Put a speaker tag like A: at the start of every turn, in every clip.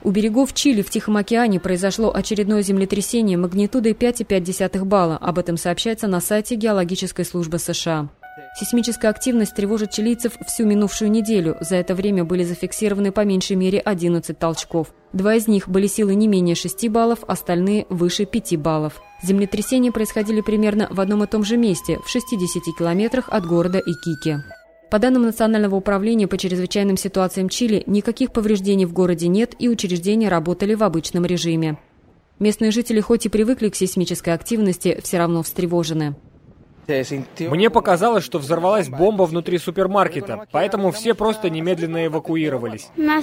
A: У берегов Чили в Тихом океане произошло очередное землетрясение магнитудой 5,5 балла. Об этом сообщается на сайте Геологической службы США. Сейсмическая активность тревожит чилийцев всю минувшую неделю. За это время были зафиксированы по меньшей мере 11 толчков. 2 из них были силой не менее 6 баллов, остальные выше 5 баллов. Землетрясения происходили примерно в одном и том же месте, в 60 километрах от города Икике. По данным Национального управления по чрезвычайным ситуациям Чили, никаких повреждений в городе нет и учреждения работали в обычном режиме. Местные жители хоть и привыкли к сейсмической активности, все равно встревожены.
B: Мне показалось, что взорвалась бомба внутри супермаркета, поэтому все просто немедленно эвакуировались.
C: Я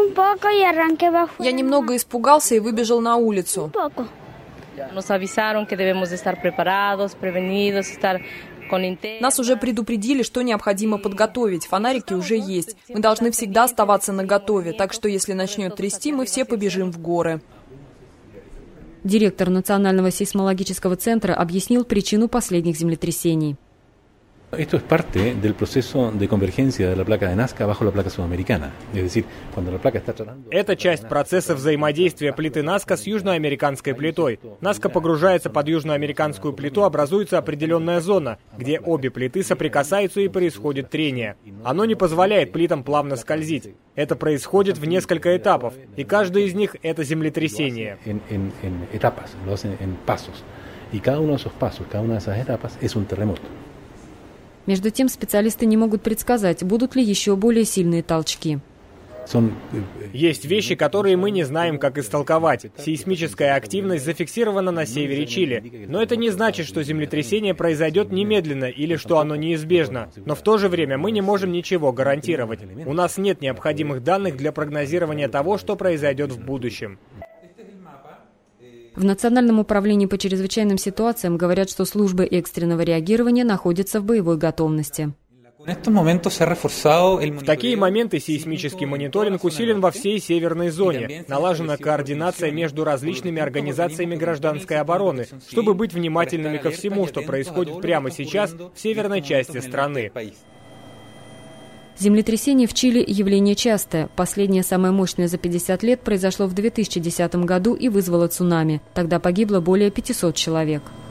C: немного испугался и выбежал на улицу. Нас уже предупредили, что необходимо подготовить. Фонарики уже есть. Мы должны всегда оставаться наготове, так что если начнет трясти, мы все побежим в горы.
A: Директор Национального сейсмологического центра объяснил причину последних землетрясений.
D: Esto es parte del proceso de convergencia de la placa de Nazca bajo la placa sudamericana. Es decir, cuando la placa está tratando...
B: Это часть процесса взаимодействия плиты Назка с южноамериканской плитой. Назка погружается под южноамериканскую плиту, образуется определенная зона, где обе плиты соприкасаются и происходит трение. Оно не позволяет плитам плавно скользить. Это происходит в несколько этапов, и каждый из них – это землетрясение.
D: Y cada uno de esos pasos, cada una de esas etapas es un terremoto.
A: Между тем, специалисты не могут предсказать, будут ли еще более сильные толчки.
B: Есть вещи, которые мы не знаем, как истолковать. Сейсмическая активность зафиксирована на севере Чили. Но это не значит, что землетрясение произойдет немедленно или что оно неизбежно. Но в то же время мы не можем ничего гарантировать. У нас нет необходимых данных для прогнозирования того, что произойдет в будущем.
A: В Национальном управлении по чрезвычайным ситуациям говорят, что службы экстренного реагирования находятся в боевой готовности.
B: В такие моменты сейсмический мониторинг усилен во всей северной зоне. Налажена координация между различными организациями гражданской обороны, чтобы быть внимательными ко всему, что происходит прямо сейчас в северной части страны.
A: Землетрясение в Чили – явление частое. Последнее, самое мощное за 50 лет, произошло в 2010 году и вызвало цунами. Тогда погибло более 500 человек.